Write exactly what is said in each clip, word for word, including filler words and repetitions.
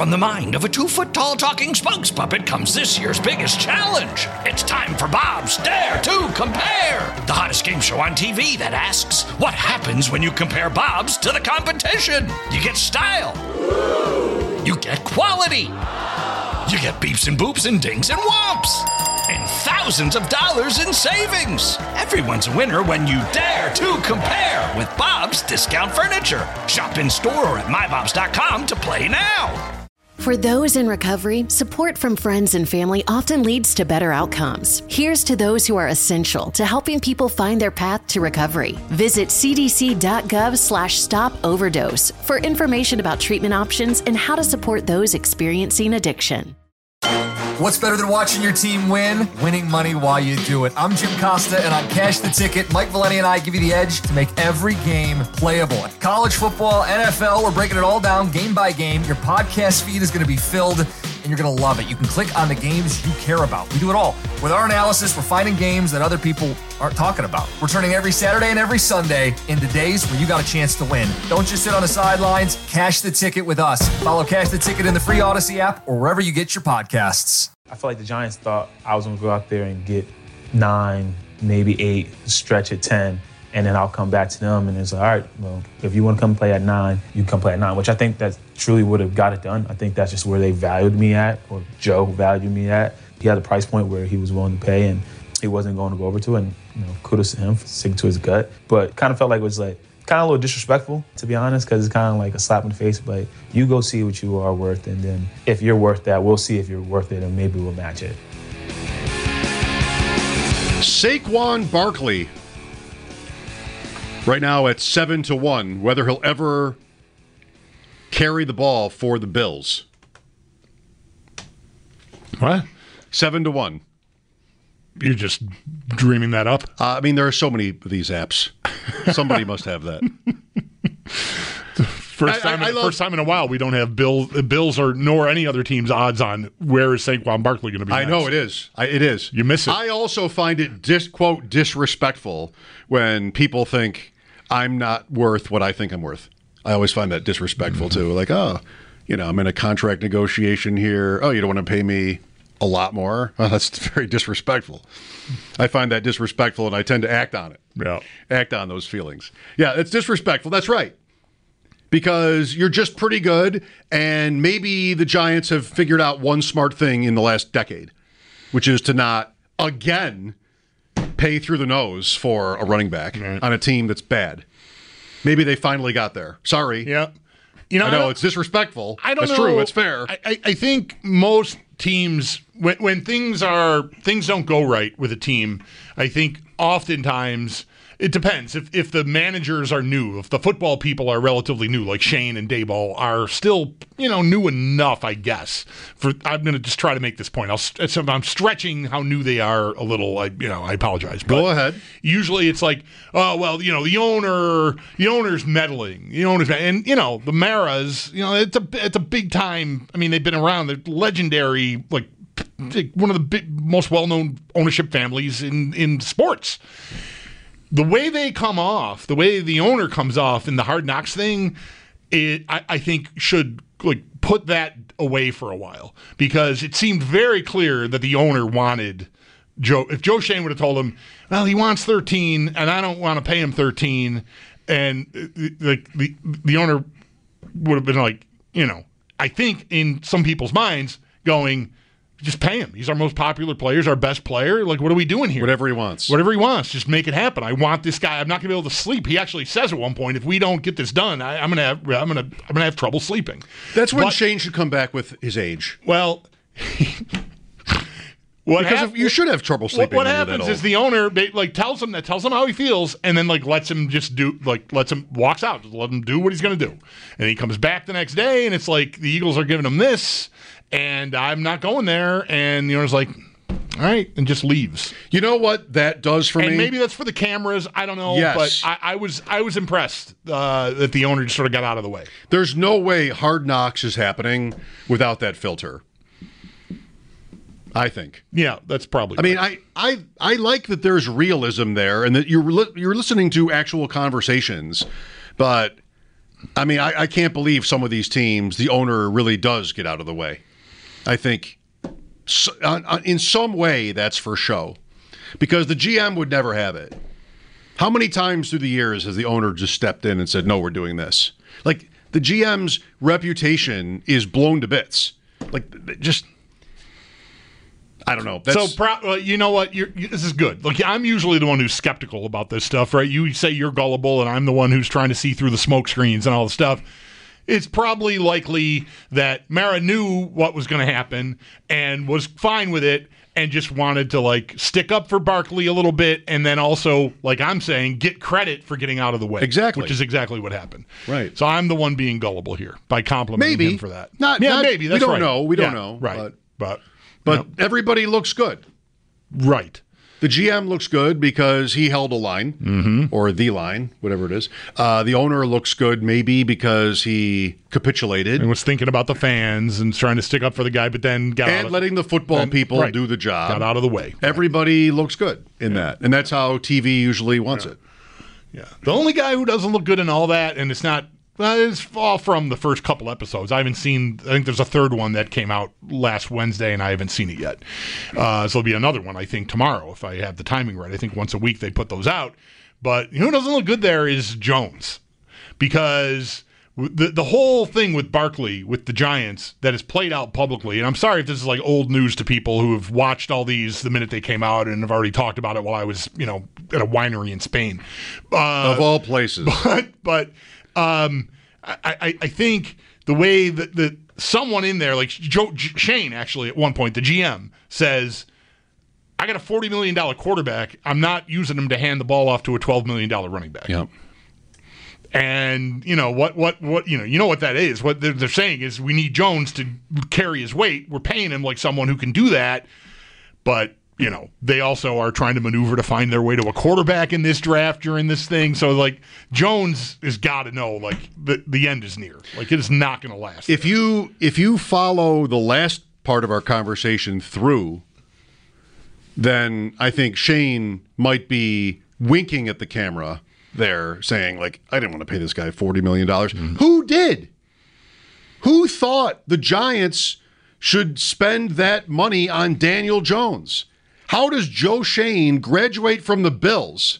From the mind of a two-foot-tall talking spokes puppet comes this year's biggest challenge. It's time for Bob's Dare to Compare, the hottest game show on T V that asks, what happens when you compare Bobs to the competition? You get style. You get quality. You get beeps and boops and dings and whomps. And thousands of dollars in savings. Everyone's a winner when you dare to compare with Bob's Discount Furniture. Shop in store or at my bobs dot com to play now. For those in recovery, support from friends and family often leads to better outcomes. Here's to those who are essential to helping people find their path to recovery. Visit cdc.gov slash stop overdose for information about treatment options and how to support those experiencing addiction. What's better than watching your team win? Winning money while you do it. I'm Jim Costa, and on Cash the Ticket, Mike Valeni and I give you the edge to make every game playable. College football, N F L, we're breaking it all down game by game. Your podcast feed is going to be filled, and you're going to love it. You can click on the games you care about. We do it all. With our analysis, we're finding games that other people aren't talking about. We're turning every Saturday and every Sunday into days where you got a chance to win. Don't just sit on the sidelines. Cash the Ticket with us. Follow Cash the Ticket in the free Odyssey app or wherever you get your podcasts. I feel like the Giants thought I was going to go out there and get nine, maybe eight, stretch at ten, and then I'll come back to them. And it's like, all right, well, if you want to come play at nine, you can come play at nine, which I think that truly would have got it done. I think that's just where they valued me at, or Joe valued me at. He had a price point where he was willing to pay, and he wasn't going to go over to it. And, you know, kudos to him for sticking to his gut. But kind of felt like it was like, kind of a little disrespectful, to be honest, because it's kind of like a slap in the face. But you go see what you are worth, and then if you're worth that, we'll see if you're worth it, and maybe we'll match it. Saquon Barkley, right now at seven to one, whether he'll ever carry the ball for the Bills. What? Seven to one. You're just dreaming that up? Uh, I mean, there are so many of these apps. Somebody must have that. First time, I, I, in, I love, first time in a while we don't have Bills, Bills or nor any other team's odds on where is Saquon Barkley going to be. I next. know it is. I, it is. You miss it. I also find it dis, quote disrespectful when people think I'm not worth what I think I'm worth. I always find that disrespectful mm-hmm. too. Like, oh, you know, I'm in a contract negotiation here. Oh, you don't want to pay me a lot more? Oh, that's very disrespectful. I find that disrespectful, and I tend to act on it. Yeah, act on those feelings. Yeah, it's disrespectful. That's right. Because you're just pretty good, and maybe the Giants have figured out one smart thing in the last decade, which is to not, again, pay through the nose for a running back right. on a team that's bad. Maybe they finally got there. Sorry. Yeah. You know, I know, I it's disrespectful. I don't That's know. true. It's fair. I, I, I think most teams, when, when things are things don't go right with a team, I think oftentimes it depends. If if the managers are new, if the football people are relatively new, like Shane and Daboll are still, you know, new enough, I guess. For I'm going to just try to make this point. I'll, I'm stretching how new they are a little. I you know I apologize. But go ahead. Usually it's like, oh well, you know, the owner, the owner's meddling. The owner's and you know the Maras, you know, it's a it's a big time. I mean, they've been around. They're legendary, like one of the big, most well known ownership families in in sports. The way they come off, the way the owner comes off in the Hard Knocks thing, it I, I think should like put that away for a while, because it seemed very clear that the owner wanted Joe. If Joe Shane would have told him, well, he wants thirteen, and I don't want to pay him thirteen, and the the the owner would have been like, you know, I think in some people's minds going, just pay him. He's our most popular player. He's our best player. Like, what are we doing here? Whatever he wants. Whatever he wants. Just make it happen. I want this guy. I'm not going to be able to sleep. He actually says at one point, if we don't get this done, I, I'm going to have I'm going to I'm going to have trouble sleeping. That's when but, Shane should come back with his age. Well, what because hap- if you should have trouble sleeping. What, what happens is the owner like tells him that tells him how he feels, and then like lets him just do like lets him walks out, just let him do what he's going to do, and he comes back the next day, and it's like the Eagles are giving him this. And I'm not going there. And the owner's like, all right, and just leaves. You know what that does for and me? And maybe that's for the cameras. I don't know. Yes. But I, I was I was impressed uh, that the owner just sort of got out of the way. There's no way Hard Knocks is happening without that filter. I think. Yeah, that's probably. I right. mean, I, I I like that there's realism there, and that you're li- you're listening to actual conversations, but I mean, I, I can't believe some of these teams, the owner really does get out of the way. I think so, on, on, in some way that's for show, because the G M would never have it. How many times through the years has the owner just stepped in and said, no, we're doing this? Like, the G M's reputation is blown to bits. Like, just, I don't know. That's, so, pro- uh, you know what? You're, you, this is good. Look, I'm usually the one who's skeptical about this stuff, right? You say you're gullible, and I'm the one who's trying to see through the smoke screens and all the stuff. It's probably likely that Mara knew what was going to happen and was fine with it and just wanted to, like, stick up for Barkley a little bit and then also, like I'm saying, get credit for getting out of the way. Exactly. Which is exactly what happened. Right. So I'm the one being gullible here by complimenting maybe. him for that. Not, yeah, not, maybe. That's we don't right. know. We don't yeah, know. Right. But, But, but you know. everybody looks good. Right. The G M looks good because he held a line, mm-hmm. or the line, whatever it is. Uh, the owner looks good maybe because he capitulated. And was thinking about the fans and trying to stick up for the guy, but then got and out of, letting the football then, people right, do the job. Got out of the way. Everybody looks good in Yeah. that. And that's how T V usually wants Yeah. it. Yeah. The only guy who doesn't look good in all that, and it's not, well, it's all from the first couple episodes. I haven't seen, I think there's a third one that came out last Wednesday, and I haven't seen it yet. Uh, so there'll be another one, I think, tomorrow, if I have the timing right. I think once a week they put those out. But who doesn't look good there is Jones. Because the the whole thing with Barkley, with the Giants, that has played out publicly, and I'm sorry if this is like old news to people who have watched all these the minute they came out and have already talked about it while I was, you know, at a winery in Spain. Uh, Of all places. But, but um, I, I, I think the way that, that someone in there, like Joe Shane, actually, at one point, the G M, says, I got a forty million dollars quarterback. I'm not using him to hand the ball off to a twelve million dollars running back. Yep. And, you know, what, what, what, you know, you know what that is. What they're, they're saying is we need Jones to carry his weight. We're paying him like someone who can do that. But, you know, they also are trying to maneuver to find their way to a quarterback in this draft during this thing. So, like, Jones has got to know, like, the, the end is near. Like, it is not going to last. If you if you follow the last part of our conversation through, then I think Shane might be winking at the camera there saying, like, I didn't want to pay this guy forty million dollars. Mm-hmm. Who did? Who thought the Giants should spend that money on Daniel Jones? How does Joe Shane graduate from the Bills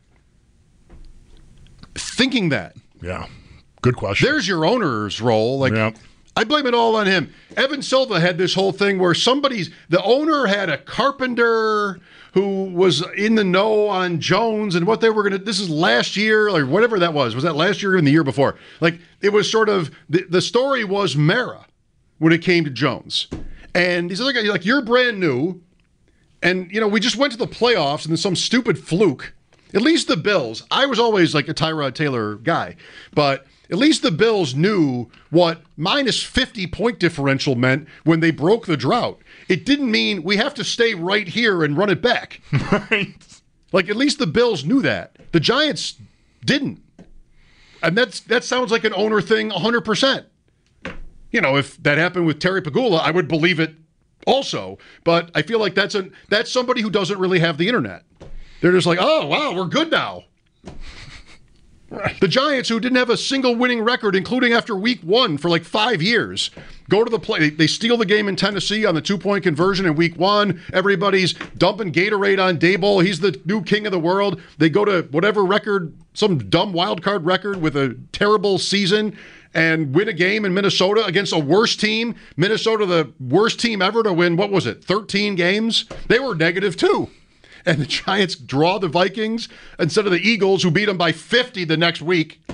thinking that? Yeah. Good question. There's your owner's role. Like, Yep. I blame it all on him. Evan Silva had this whole thing where somebody's, the owner had a carpenter who was in the know on Jones and what they were going to, this is last year or whatever that was. Was that last year or in the year before? Like, it was sort of, the, the story was Mara when it came to Jones. And he's like, like, you're brand new. And, you know, we just went to the playoffs and then some stupid fluke. At least the Bills, I was always like a Tyrod Taylor guy, but at least the Bills knew what minus fifty point differential meant when they broke the drought. It didn't mean we have to stay right here and run it back. Right. Like, at least the Bills knew that. The Giants didn't. And that's that sounds like an owner thing one hundred percent. You know, if that happened with Terry Pagula, I would believe it also. But I feel like that's a that's somebody who doesn't really have the internet. They're just like, oh, wow, we're good now. Right. The Giants, who didn't have a single winning record, including after week one for like five years, go to the play. They steal the game in Tennessee on the two-point conversion in week one. Everybody's dumping Gatorade on Daboll. He's the new king of the world. They go to whatever record, some dumb wild card record with a terrible season, and win a game in Minnesota against a worse team. Minnesota, the worst team ever to win, what was it, thirteen games? They were negative two. And the Giants draw the Vikings instead of the Eagles, who beat them by fifty the next week.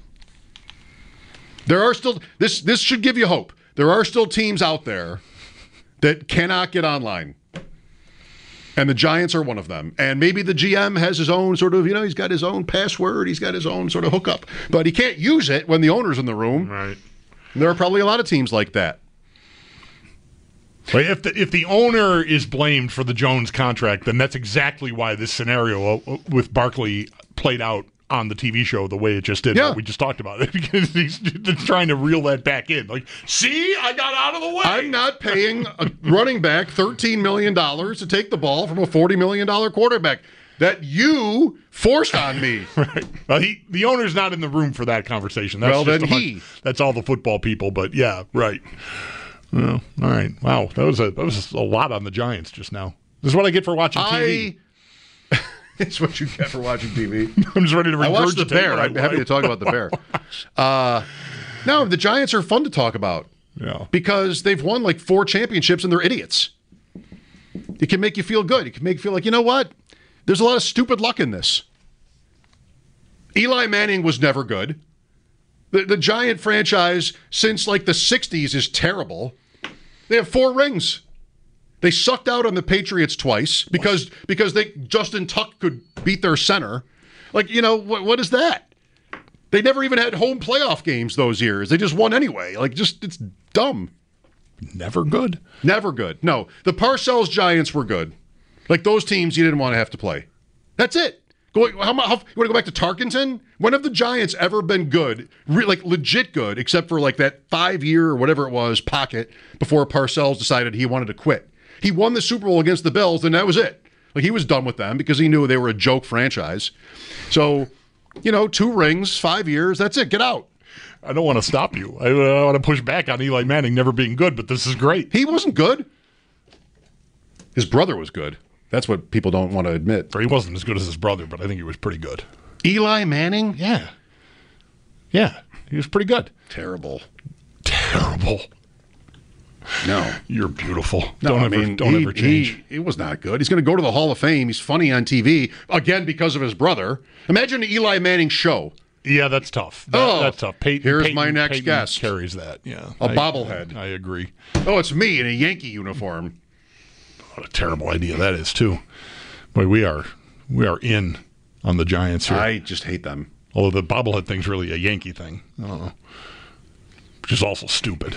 There are still, this this should give you hope. There are still teams out there that cannot get online. And the Giants are one of them. And maybe the G M has his own sort of, you know, he's got his own password. He's got his own sort of hookup. But he can't use it when the owner's in the room. Right. And there are probably a lot of teams like that. But if the if the owner is blamed for the Jones contract, then that's exactly why this scenario with Barkley played out on the T V show the way it just did. Yeah. We just talked about it because he's just trying to reel that back in. Like, see, I got out of the way. I'm not paying a running back thirteen million dollars to take the ball from a forty million dollars quarterback. that you forced on me. Right. Well, he, the owner's not in the room for that conversation. That's Well, just then among- he. That's all the football people. But yeah, right. Well, all right. Wow, that was a that was a lot on the Giants just now. This is what I get for watching T V. I. It's what you get for watching T V. I'm just ready to regurgitate. I watched the Bear. what I- I'm happy to talk about the Bear. Uh, no, the Giants are fun to talk about. Yeah. Because they've won like four championships and they're idiots. It can make you feel good. It can make you feel like, you know what? There's a lot of stupid luck in this. Eli Manning was never good. The, the Giant franchise since like the sixties is terrible. They have four rings. They sucked out on the Patriots twice because because they Justin Tuck could beat their center. Like, you know, what, what is that? They never even had home playoff games those years. They just won anyway. Like, just, it's dumb. Never good. Never good. No, the Parcells Giants were good. Like, those teams you didn't want to have to play. That's it. Go, how, how, you want to go back to Tarkenton? When have the Giants ever been good, re, like legit good, except for like that five-year or whatever it was pocket before Parcells decided he wanted to quit? He won the Super Bowl against the Bills, and that was it. Like, he was done with them because he knew they were a joke franchise. So, you know, two rings, five years, that's it. Get out. I don't want to stop you. I, I want to push back on Eli Manning never being good, but this is great. He wasn't good. His brother was good. That's what people don't want to admit. Or he wasn't as good as his brother, but I think he was pretty good. Eli Manning? Yeah. Yeah, he was pretty good. Terrible. Terrible. No. You're beautiful. No, don't I ever, mean, don't he, ever change. He, he was not good. He's going to go to the Hall of Fame. He's funny on T V, again, because of his brother. Imagine the Eli Manning show. Yeah, that's tough. That, Oh, that's tough. Peyton, here's Peyton, my next Peyton guest. carries that, yeah. A I- bobblehead. I, I agree. Oh, it's me in a Yankee uniform. What a terrible idea that is, too. Boy, we are we are in on the Giants here. I just hate them. Although the bobblehead thing's really a Yankee thing. I don't know. Which is also stupid.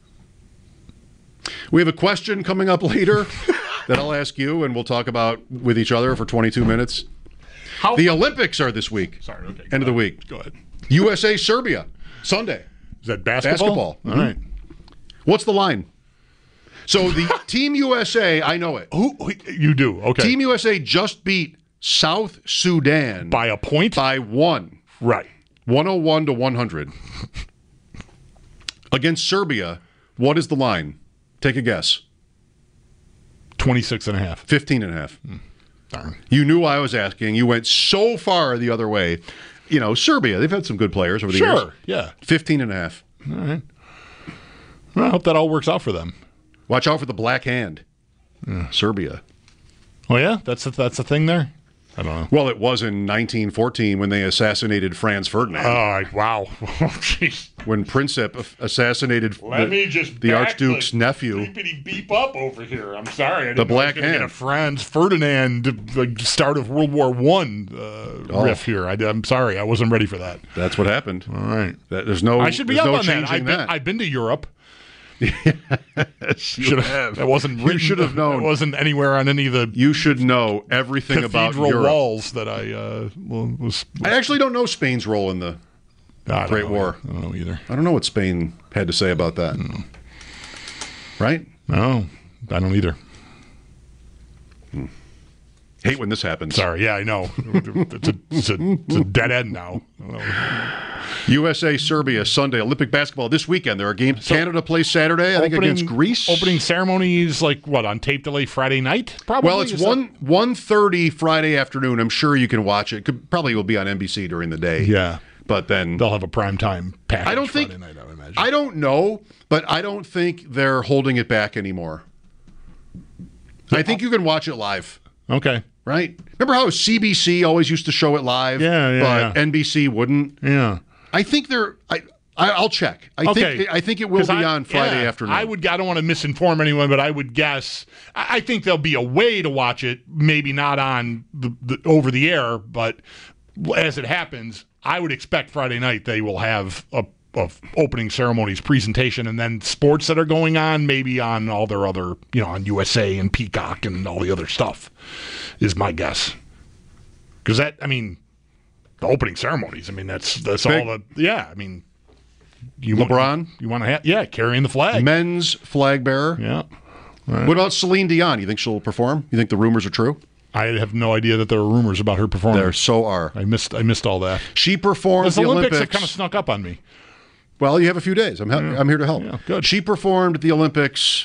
We have a question coming up later that I'll ask you, and we'll talk about with each other for twenty-two minutes. How? The Olympics are this week. Sorry, okay. End of the week. Go ahead. U S A Serbia, Sunday. Is that basketball? Basketball. All right. What's the line? So the Team U S A, I know it. Who, who you do? Okay. Team U S A just beat South Sudan by a point? by one. Right. one oh one to one hundred. Against Serbia, what is the line? Take a guess. twenty-six and a half. fifteen and a half. Darn. You knew I was asking. You went so far the other way. You know, Serbia, they've had some good players over the years. Sure. Yeah. fifteen and a half. All right. Well, I hope that all works out for them. Watch out for the black hand. Serbia. Oh, yeah? That's a, that's a thing there? I don't know. Well, it was in nineteen fourteen when they assassinated Franz Ferdinand. Oh, I- wow. Jeez. when Princip assassinated Let the, me just the back Archduke's the nephew. Beepity beep up over here. I'm sorry. I didn't The know I was Black gonna get Hand. a Franz Ferdinand like start of World War One uh, Oh. riff here. I, I'm sorry. I wasn't ready for that. That's what happened. All right. That, there's no. I should be there's up no on that. changing I've been, that. I've been to Europe. You Should have. That wasn't You written. should have known. It wasn't anywhere on any of the You should know everything about cathedral Europe. walls that I uh, well, was. I actually don't know Spain's role in the. I don't Great know. War. I don't know either. I don't know what Spain had to say about that. Hmm. Right? No, I don't either. Hate when this happens. Sorry. Yeah, I know. It's a, it's a, it's a dead end now. U S A Serbia Sunday Olympic basketball this weekend. There are games. Canada plays Saturday. I think against Greece. Opening ceremonies like what on tape delay Friday night? Probably. Well, it's Is that- one one thirty Friday afternoon. I'm sure you can watch it. Could, probably will be on N B C during the day. Yeah, but then they'll have a prime time package. I don't Friday think. night, I would imagine. I don't know, but I don't think they're holding it back anymore. I think you can watch it live. Okay. Right? Remember how C B C always used to show it live? Yeah, yeah, But yeah. N B C wouldn't. Yeah. I think they're. I, I I'll check. I Okay. think. I think it will 'Cause be I- on Friday yeah, afternoon. I would. I don't want to misinform anyone, but I would guess. I, I think there'll be a way to watch it. Maybe not on the, the over the air, but as it happens, I would expect Friday night they will have a, a opening ceremonies presentation, and then sports that are going on, maybe on all their other, you know, on U S A and Peacock and all the other stuff. Is my guess. Because that, I mean, the opening ceremonies. I mean, that's that's Big. all the. Yeah, I mean. You LeBron? Want, you want to have, yeah, carrying the flag. Men's flag bearer. Yeah. What about Celine Dion? You think she'll perform? You think the rumors are true? I have no idea that there were rumors about her performing. There so are. I missed I missed all that. She performed This the Olympics, Olympics. it kind of snuck up on me. Well, you have a few days. I'm, he- Yeah. I'm here to help. Yeah, good. She performed at the Olympics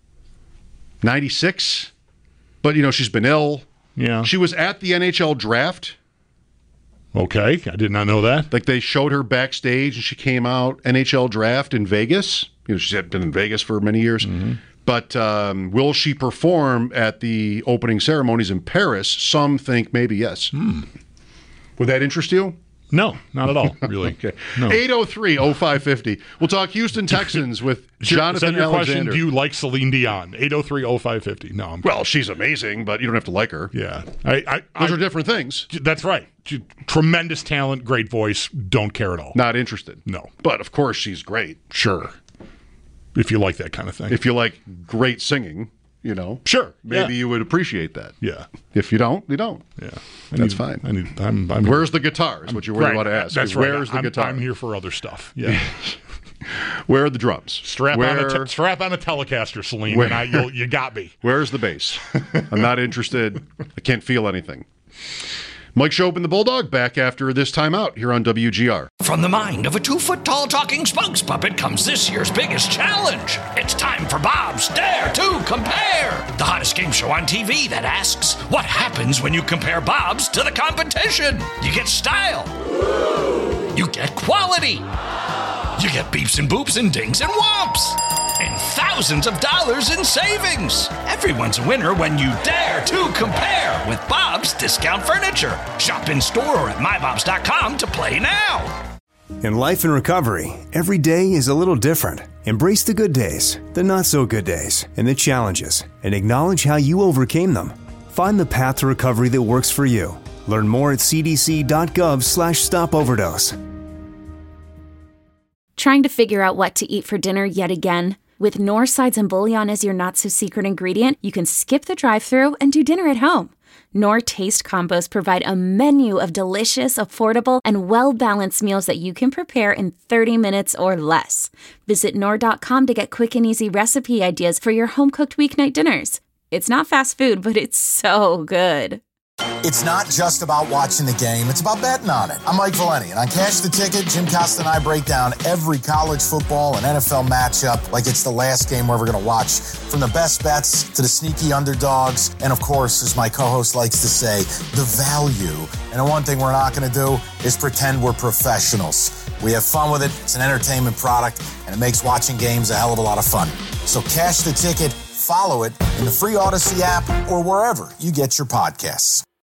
ninety-six, but, you know, she's been ill. Yeah. She was at the N H L draft. Okay, I did not know that. Like, they showed her backstage, and she came out N H L draft in Vegas. You know, she's been in Vegas for many years. Mm-hmm. But um, will she perform at the opening ceremonies in Paris? Some think maybe yes. Hmm. Would that interest you? No, not at all, really. Okay. No. eight oh three oh five fifty. We'll talk Houston Texans with Jonathan Send your Alexander. question, do you like Celine Dion? eight oh three oh five five oh. No, I'm Well, she's amazing, but you don't have to like her. Yeah. I, I, Those I, are different things. That's right. Tremendous talent, great voice, don't care at all. Not interested. No. But, of course, she's great. Sure. If you like that kind of thing. If you like great singing, you know. Sure. Maybe yeah. you would appreciate that. Yeah. If you don't, you don't. Yeah. That's I need, fine. I need, I'm, I'm, Where's the guitar is what you really right, want to ask. That's is right. Where's the I'm, guitar? I'm here for other stuff. Yeah. Where are the drums? Strap Where, on a te- strap on a Telecaster, Celine, Where- and I, you'll, you got me. Where's the bass? I'm not interested. I can't feel anything. Mike Schopp and the Bulldog back after this timeout here on W G R. From the mind of a two-foot-tall talking spokes puppet comes this year's biggest challenge. It's time for Bob's Dare to Compare, the hottest game show on T V that asks, what happens when you compare Bob's to the competition? You get style. You get quality. You get beeps and boops and dings and whomps. And thousands of dollars in savings. Everyone's a winner when you dare to compare with Bob's Discount Furniture. Shop in store or at my bobs dot com to play now. In life and recovery, every day is a little different. Embrace the good days, the not so good days, and the challenges, and acknowledge how you overcame them. Find the path to recovery that works for you. Learn more at c d c dot gov slash stop overdose. Trying to figure out what to eat for dinner yet again? With Knorr Sides and Bouillon as your not-so-secret ingredient, you can skip the drive-thru and do dinner at home. Knorr Taste Combos provide a menu of delicious, affordable, and well-balanced meals that you can prepare in thirty minutes or less. Visit Knorr dot com to get quick and easy recipe ideas for your home-cooked weeknight dinners. It's not fast food, but it's so good. It's not just about watching the game, it's about betting on it. I'm Mike Valeni, and on Cash the Ticket, Jim Costa and I break down every college football and N F L matchup like it's the last game we're ever going to watch. From the best bets to the sneaky underdogs, and of course, as my co-host likes to say, the value. And the one thing we're not going to do is pretend we're professionals. We have fun with it, it's an entertainment product, and it makes watching games a hell of a lot of fun. So Cash the Ticket, follow it in the free Odyssey app or wherever you get your podcasts.